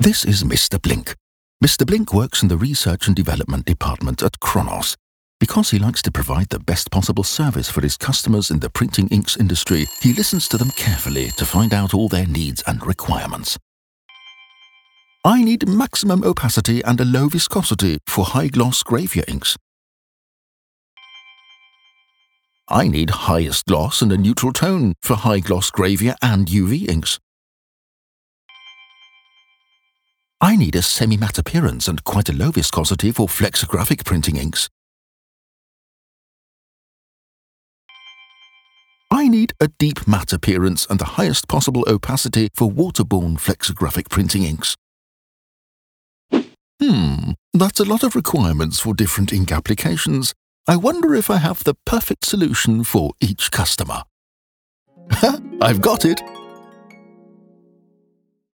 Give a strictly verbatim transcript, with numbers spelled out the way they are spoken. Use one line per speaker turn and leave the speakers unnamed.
This is Mister Blink. Mister Blink works in the research and development department at Kronos. Because he likes to provide the best possible service for his customers in the printing inks industry, he listens to them carefully to find out all their needs and requirements. I need maximum opacity and a low viscosity for high-gloss gravure inks. I need highest gloss and a neutral tone for high-gloss gravure and U V inks. I need a semi-matte appearance and quite a low viscosity for flexographic printing inks. I need a deep matte appearance and the highest possible opacity for waterborne flexographic printing inks. Hmm, that's a lot of requirements for different ink applications. I wonder if I have the perfect solution for each customer. I've got it!